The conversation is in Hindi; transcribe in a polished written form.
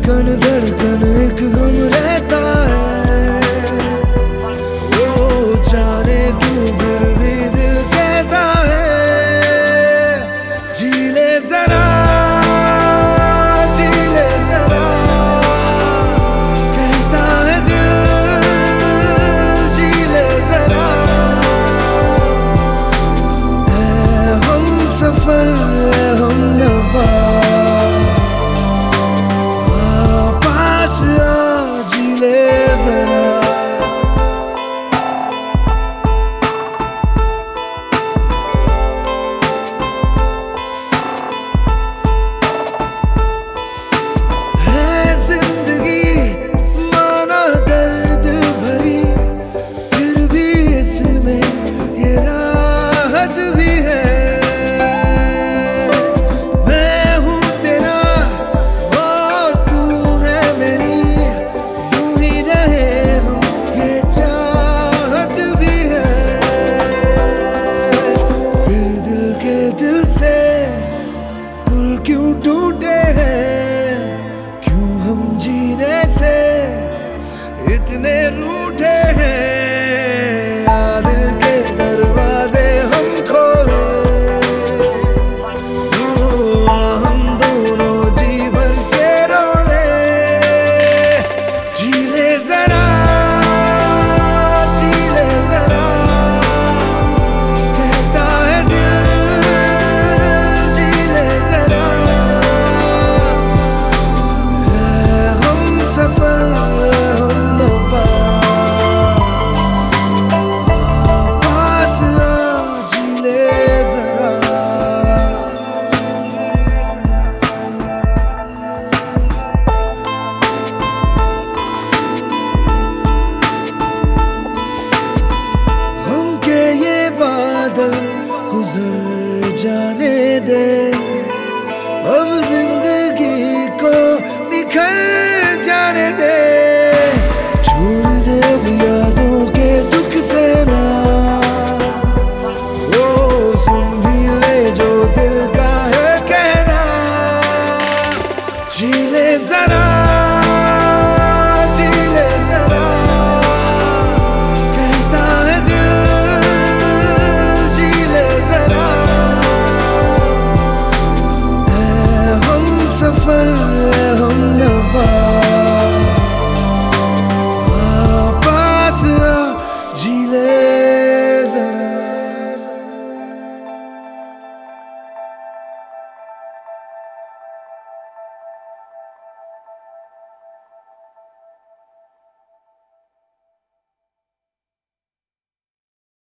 धड़कन एक गम रहता है, वो जाने क्यों फिर भी दिल कहता है जी ले जरा, जी ले जरा, कहता है दिल जी ले जरा। ऐ हम सफर हम नवा जी ले जरा। है जिंदगी माना दर्द भरी, फिर भी इसमें ये राहत भी है। मैं हूँ तेरा और तू है मेरी, दिल से पुल क्यों टूटे हैं, क्यों हम जीने से इतने रूठे हैं। दिल के दरवाजे हम खोले, हम दोनों जी भर के रोले। जी ले जरा, जी ले जरा, कहता है गुजर जाने दे, अब जिंदगी को निखर जाने दे। छोड़ दे अब यादों के दुख से ना, वो सुन भी ले जो दिल का है कहना। जी ले जरा।